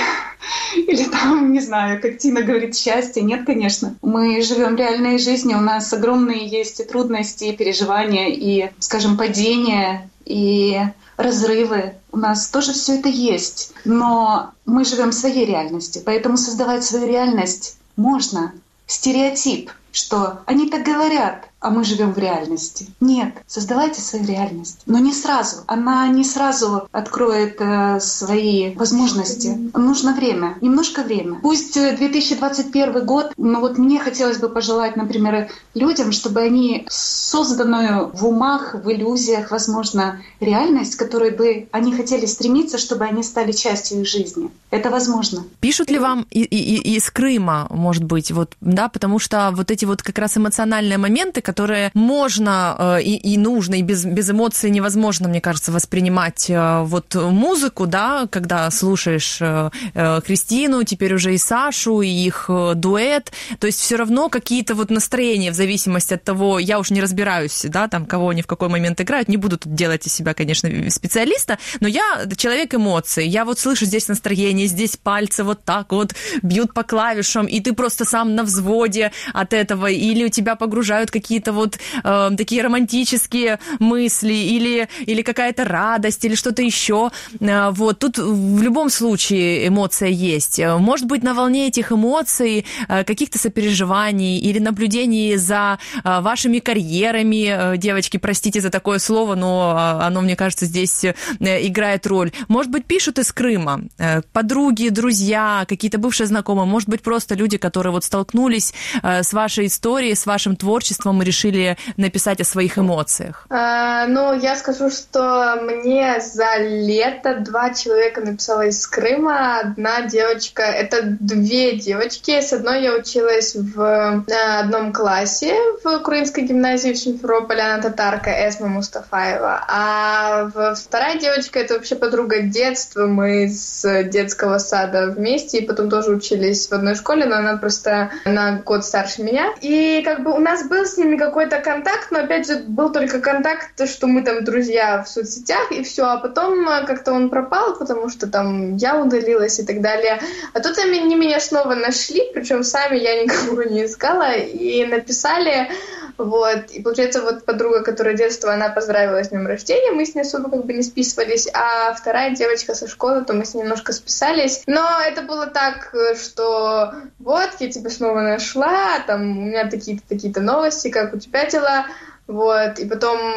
C: или там, не знаю, как Тина говорит, счастья. Нет, конечно. Мы живем реальной жизнью, у нас огромные есть и трудности, и переживания, и, скажем, падения, и разрывы. У нас тоже все это есть. Но мы живем в своей реальности, поэтому создавать свою реальность можно. Стереотип, что они так говорят, а мы живем в реальности. Нет, создавайте свою реальность. Но не сразу. Она не сразу откроет э, свои возможности. Нужно время, немножко время. Пусть две тысячи двадцать первый год, но вот мне хотелось бы пожелать, например, людям, чтобы они созданную в умах, в иллюзиях, возможно, реальность, к которой бы они хотели стремиться, чтобы они стали частью их жизни. Это возможно.
B: Пишут ли вам и, и, из Крыма, может быть, вот, да, потому что вот эти вот как раз эмоциональные моменты, которые можно и, и нужно, и без, без эмоций невозможно, мне кажется, воспринимать вот музыку, да, когда слушаешь Кристину, теперь уже и Сашу, и их дуэт, то есть все равно какие-то вот настроения в зависимости от того, я уж не разбираюсь, да, там, кого они в какой момент играют, не буду тут делать из себя, конечно, специалиста, но я человек эмоций, я вот слышу здесь настроение, здесь пальцы вот так вот бьют по клавишам, и ты просто сам на взводе от этого, или у тебя погружают какие-то вот э, такие романтические мысли, или, или какая-то радость, или что-то еще. Э, вот, тут в любом случае эмоция есть. Может быть, на волне этих эмоций, э, каких-то сопереживаний или наблюдений за э, вашими карьерами, э, девочки, простите за такое слово, но э, оно, мне кажется, здесь э, играет роль. Может быть, пишут из Крыма э, подруги, друзья, какие-то бывшие знакомые, может быть, просто люди, которые вот столкнулись э, с вашей историей, с вашим творчеством и решили написать о своих эмоциях?
D: А, ну, я скажу, что мне за лето два человека написала из Крыма. Одна девочка, это две девочки. С одной я училась в одном классе в Украинской гимназии в Симферополе, она татарка, Эсма Мустафаева. А вторая девочка, это вообще подруга детства. Мы с детского сада вместе, и потом тоже учились в одной школе, но она просто на год старше меня. И как бы у нас был с ними какой-то контакт, но опять же был только контакт, что мы там друзья в соцсетях и все, а потом как-то он пропал, потому что там я удалилась и так далее. А тут они меня снова нашли, причем сами я никого не искала, и написали, вот, и получается вот подруга, которая детства, она поздравила с днем рождения, мы с ней особо как бы не списывались, а вторая девочка со школы, то мы с ней немножко списались, но это было так, что вот, я тебя снова нашла, там у меня такие-то такие-то новости, как у тебя дела, вот, и потом э,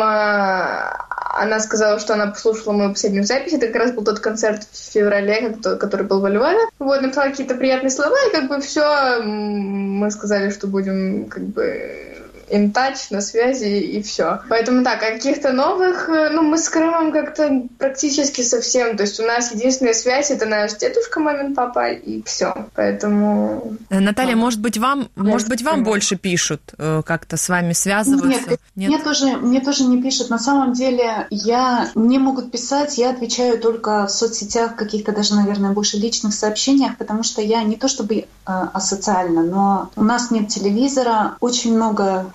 D: она сказала, что она послушала мою последнюю запись, это как раз был тот концерт в феврале, который был во Львове, вот, написала какие-то приятные слова, и как бы все, мы сказали, что будем как бы in touch, на связи, и все. Поэтому так, а каких-то новых, ну, мы с Крымом как-то практически совсем, то есть у нас единственная связь — это наш дедушка, мамин папа, и все. Поэтому...
B: Наталья, да. может быть, вам, Нет, может быть, вам больше пишут, как-то с вами связываются?
C: Нет, Нет? Мне, тоже, мне тоже не пишут. На самом деле, я, мне могут писать, я отвечаю только в соцсетях, каких-то даже, наверное, больше личных сообщениях, потому что я не то чтобы э, асоциальна, но у нас нет телевизора, очень много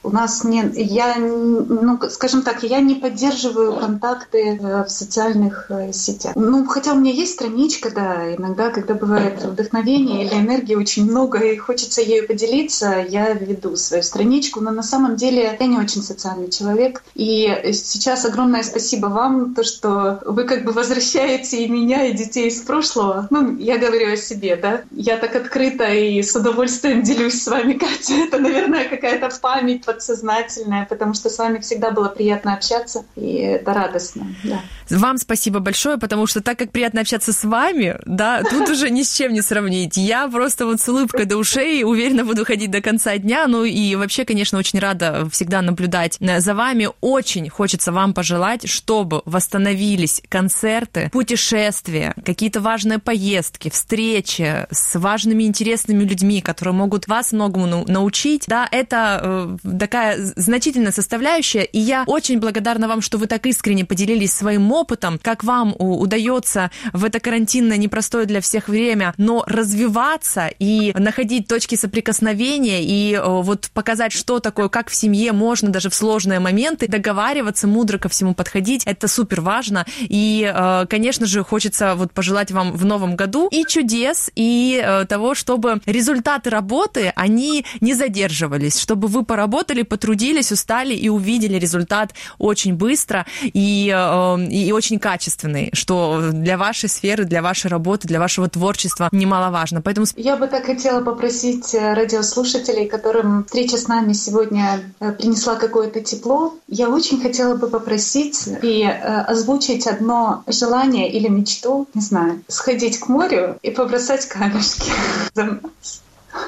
C: у нас нет, я, ну, скажем так, я не поддерживаю контакты в социальных сетях. Ну, хотя у меня есть страничка, да, иногда, когда бывает вдохновение или энергии очень много и хочется ею поделиться, я веду свою страничку, но на самом деле я не очень социальный человек. И сейчас огромное спасибо вам, то, что вы как бы возвращаете и меня, и детей из прошлого. Ну, я говорю о себе, да. Я так открыта и с удовольствием делюсь с вами, Катя. Это, наверное, какая-то память подсознательная, потому что с вами всегда было приятно общаться, и это радостно, да.
B: Вам спасибо большое, потому что так как приятно общаться с вами, да, тут уже ни с чем не сравнить. Я просто вот с улыбкой до ушей уверенно буду ходить до конца дня. Ну и вообще, конечно, очень рада всегда наблюдать за вами. Очень хочется вам пожелать, чтобы восстановились концерты, путешествия, какие-то важные поездки, встречи с важными, интересными людьми, которые могут вас многому научить. Да, это э, такая значительная составляющая, и я очень благодарна вам, что вы так искренне поделились своим опытом, как вам удается в это карантинное, непростое для всех время, но развиваться и находить точки соприкосновения и э, вот показать, что такое, как в семье можно даже в сложные моменты договариваться, мудро ко всему подходить. Это супер важно. И, э, конечно же, хочется вот пожелать вам в новом году и чудес, и э, того, чтобы результаты работы, они не задерживались, чтобы вы поработали, потрудились, устали и увидели результат очень быстро и, э, и очень качественный, что для вашей сферы, для вашей работы, для вашего творчества немаловажно. Поэтому...
C: Я бы так хотела попросить радиослушателей, которым встреча с нами сегодня принесла какое-то тепло, я очень хотела бы попросить и озвучить одно желание или мечту, не знаю, сходить к морю и побросать камешки за нас.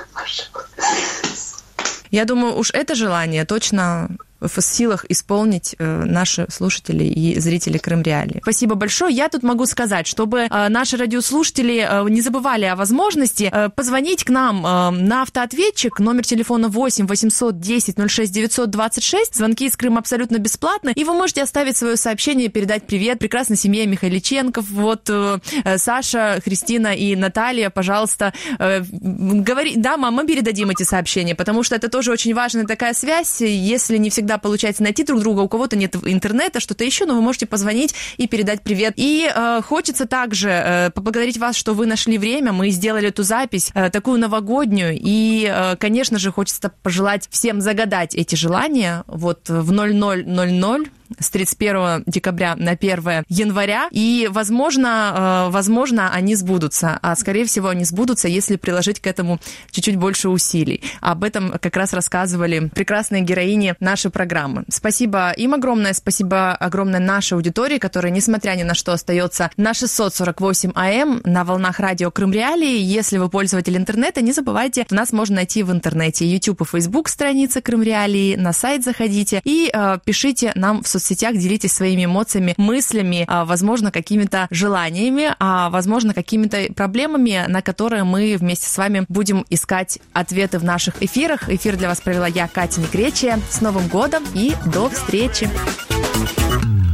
B: Я думаю, уж это желание точно в силах исполнить э, наши слушатели и зрители Крым Реалии. Спасибо большое. Я тут могу сказать, чтобы э, наши радиослушатели э, не забывали о возможности э, позвонить к нам э, на автоответчик, номер телефона восемь восемьсот десять ноль шесть девятьсот двадцать шесть. Звонки из Крыма абсолютно бесплатны, и вы можете оставить свое сообщение, передать привет прекрасной семье Михайличенков. Вот э, Саша, Христина и Наталья, пожалуйста, э, говори, да, мам, мы передадим эти сообщения, потому что это тоже очень важная такая связь, если не всегда получается найти друг друга, у кого-то нет интернета, что-то еще, но вы можете позвонить и передать привет. И э, хочется также э, поблагодарить вас, что вы нашли время, мы сделали эту запись, э, такую новогоднюю, и, э, конечно же, хочется пожелать всем загадать эти желания вот в ноль ноль ноль ноль с тридцать первого декабря на первое января, и, возможно, возможно, они сбудутся, а, скорее всего, они сбудутся, если приложить к этому чуть-чуть больше усилий. Об этом как раз рассказывали прекрасные героини нашей программы. Спасибо им огромное, спасибо огромное нашей аудитории, которая, несмотря ни на что, остается на шестьсот сорок восемь АМ на волнах радио Крым Реалии. Если вы пользователь интернета, не забывайте, нас можно найти в интернете. YouTube и Facebook страницы Крым Реалии, на сайт заходите и э, пишите нам в соцсетях, делитесь своими эмоциями, мыслями, возможно, какими-то желаниями, а возможно, какими-то проблемами, на которые мы вместе с вами будем искать ответы в наших эфирах. Эфир для вас провела я, Катя Некречия. С Новым годом и до встречи!